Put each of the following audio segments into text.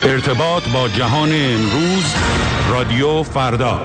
ارتباط با جهان امروز، رادیو فردا.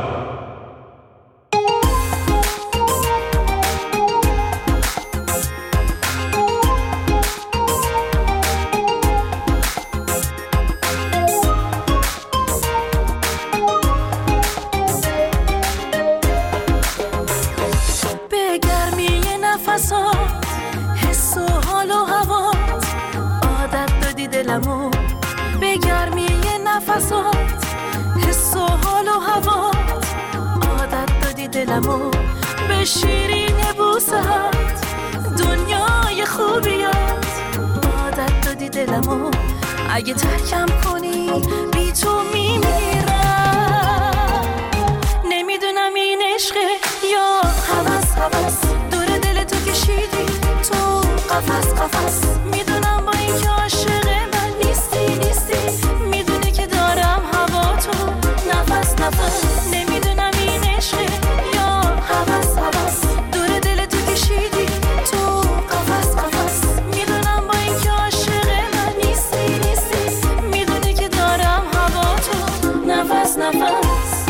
به گرمی نفسات، حس و حال و هوات، عادت دادی دلمو. به گرمی نفسات، حس و حال و هوات، عادت دادی دلمو. به شیرین بوسهات، دنیای خوبیات، عادت دادی دلمو. اگه ترکم کنی بی تو میمیرم. نمیدونم این عشقه یا هوس هوس، دور دل تو کشیدی تو قفس قفس. میدونم با این که عاشق من نیستی، میدونی که دارم هوا تو نفس نفس. نمیدونم این عشقه یا هوس هوس، دور دل تو کشیدی تو قفس قفس. میدونم با این که عاشق من نیستی، میدونی که دارم هوا تو نفس نفس.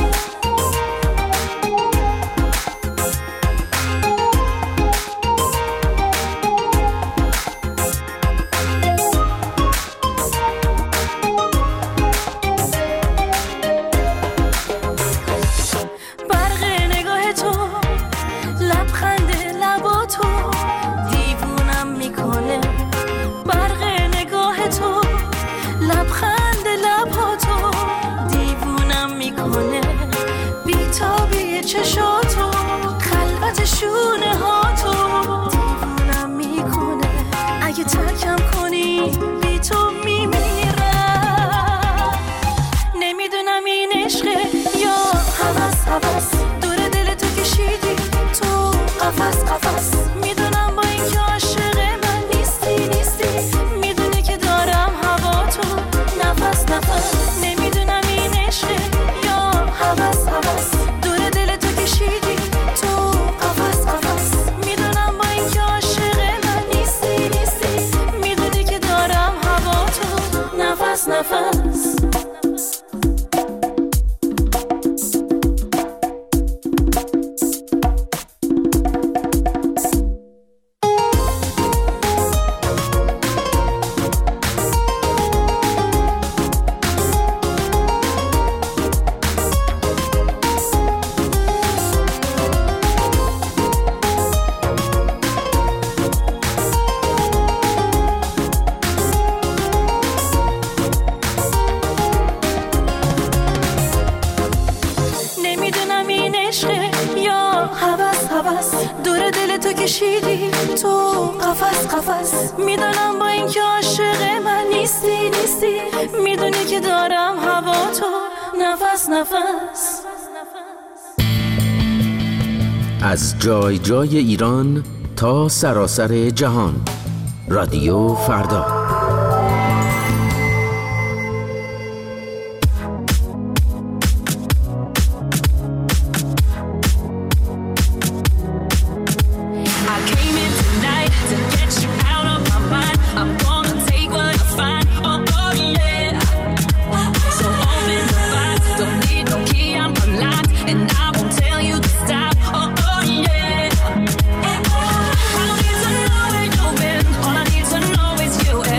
چشاتو خلوت شونه هاتو دیوونم میکنه. اگه ترکم کنی بی تو میمیرم. نمیدونم این عشقه یا هوس هوس، دور دل تو کشیدی تو قفس قفس. میدونم با این که عاشق من نیستی، میدونی که دارم هوا تو نفس نفس. نمیدونم این عشقه یا هوس هوس، کشیدی تو قفس قفس. میدونم با این که عاشق من نیستی، میدونی که دارم هوا تو نفس نفس. دور دل تو کشیدی تو قفس قفس. میدونم با این که عاشق من نیستی، میدونی که دارم هوا تو نفس نفس. از جای جای ایران تا سراسر جهان، رادیو فردا. All I need to know is you.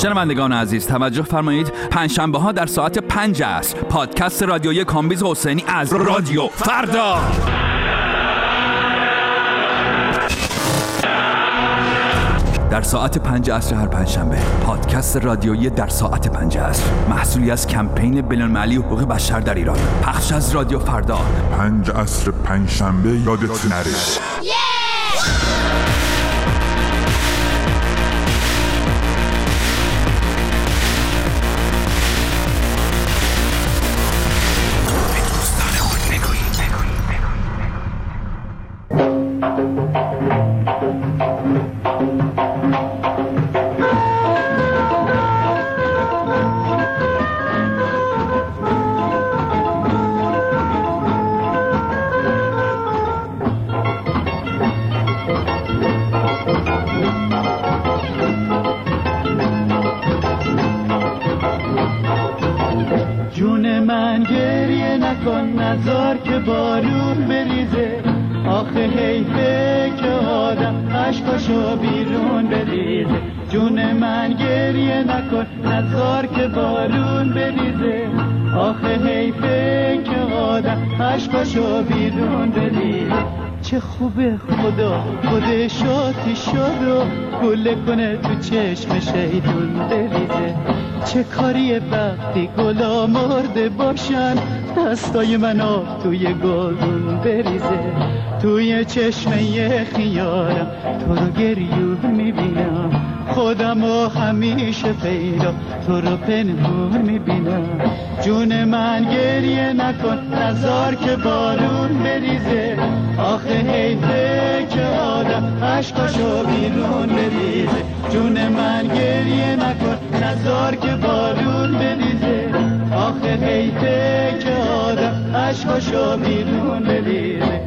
شنوندگان عزیز توجه فرمایید، پنجشنبه ها در ساعت 5 عصر پادکست رادیویی کامبیز حسینی از رادیو فردا. در ساعت 5 عصر هر پنجشنبه پادکست رادیویی در ساعت 5 عصر، محصولی از کمپین بین‌المللی حقوق بشر در ایران، پخش از رادیو فردا. 5 عصر پنجشنبه یادت نره. جون من گریه نکن، نذار که بارون بریزه. آخه حیفه که آدم عشقاشو بیرون بریزه. جون من گریه نکن، نذار که بارون بریزه. آخه حیفه که آدم عشقاشو بیرون بریزه. چه خوبه خدا خودش آتیش شد و گله کنه تو چشم شیطون بریزه. چه کاریه وقتی گلا مرده باشن، دستای من آب توی گلدون بریزه. توی چشمه خیارم تو رو گریون میبینم، خودم رو همیشه پیدا تو رو پنهون میبینم. جون من گریه نکن، نذار که بارون بریزه. آخه حیفه که آدم عشقاشو بیرون بریزه. جون من گریه نکن، نذار که بارون بریزه. آخه حیفه که آدم عشقاشو بیرون بریزه.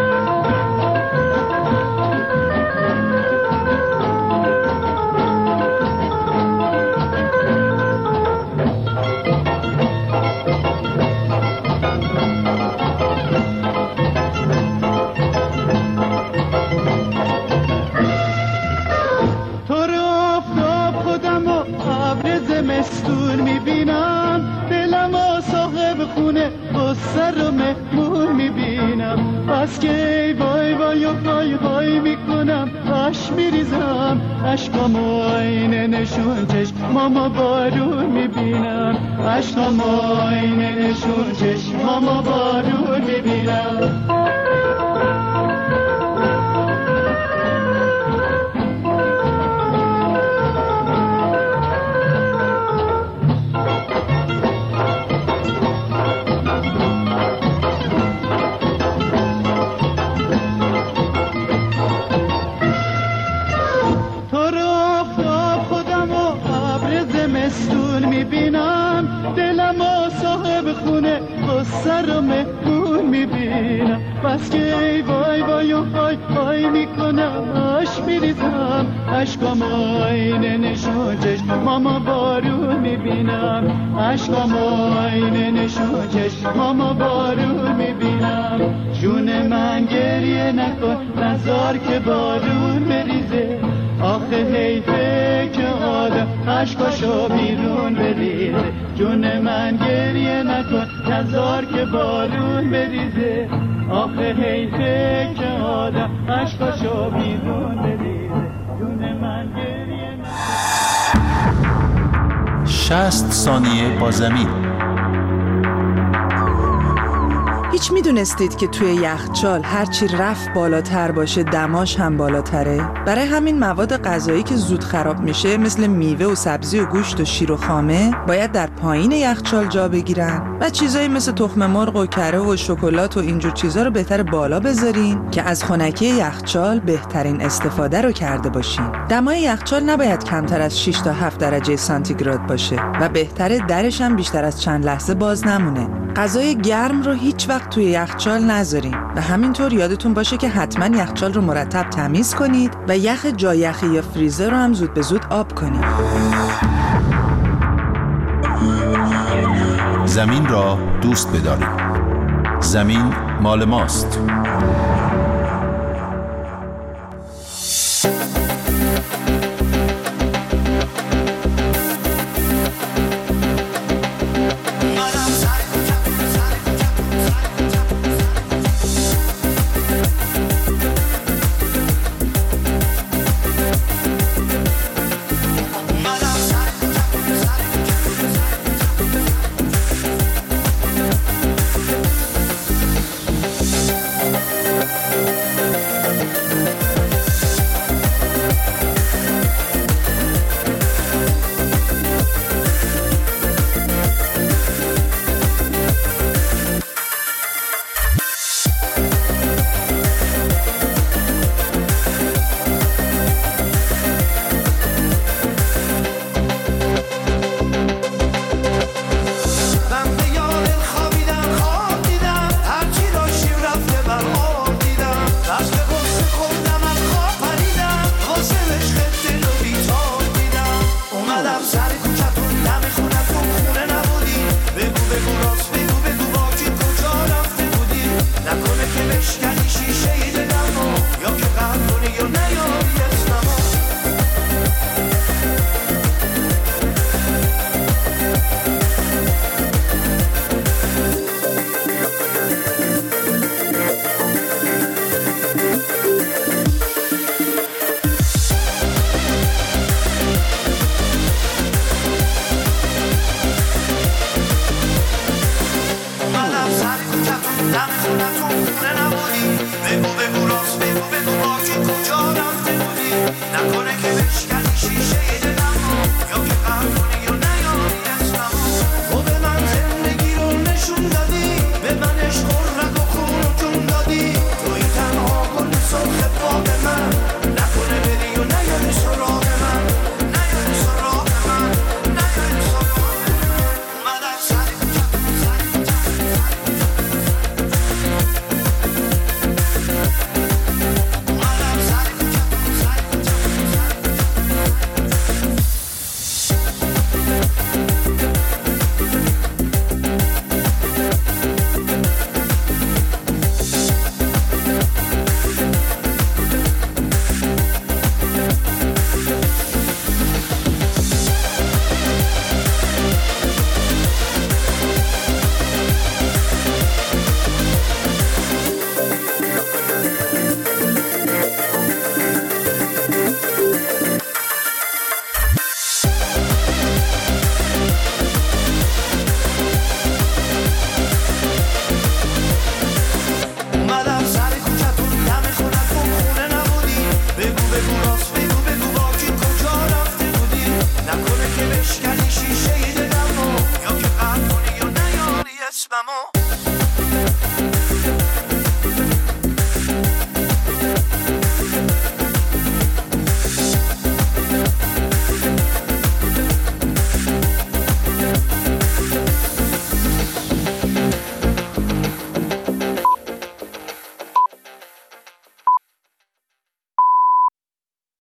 زمستون میبینم، دلم و صاحب خونه قصه رو مهمون میبینم. بس که ای وای وای و های های میکنم، اش میریزم عشقام و آینه نشون چشمام بارون میبینم. عشقام و آینه نشون چشمام بارون میبینم. میبینم، دلم و صاحب خونه قصه رو مهمون میبینم. بس که ای وای وای و های های میکنم، اش میریزم عشقام آینه نشون چشمام بارون میبینم. عشقام آینه نشون چشمام بارون میبینم. جون من گریه نکن، نذار که بارون بریزه. آخه حیفه که آدم عشقاشو بیرون بریزه. جون من گریه نکن، نذار که بارون بریزه. آخه حیفه که آدم عشقاشو بیرون بریزه. جون من گریه نکن. 60 ثانیه با زمین. هیچ میدونستید که توی یخچال هرچی رفت بالاتر باشه دماش هم بالاتره؟ برای همین مواد غذایی که زود خراب میشه مثل میوه و سبزی و گوشت و شیر و خامه باید در پایین یخچال جا بگیرن و چیزایی مثل تخم مرغ و کره و شکلات و اینجور چیزا رو بهتر بالا بذارین که از خنکی یخچال بهترین استفاده رو کرده باشین. دمای یخچال نباید کمتر از 6 تا 7 درجه سانتیگراد باشه و بهتره درش هم بیشتر از چند لحظه باز نمونه. غذای گرم رو هیچ وقت توی یخچال نذارین و همینطور یادتون باشه که حتما یخچال رو مرتب تمیز کنید و یخ جایخی یا فریزر رو هم زود به زود آب کنید. زمین را دوست بدارید. زمین مال ماست.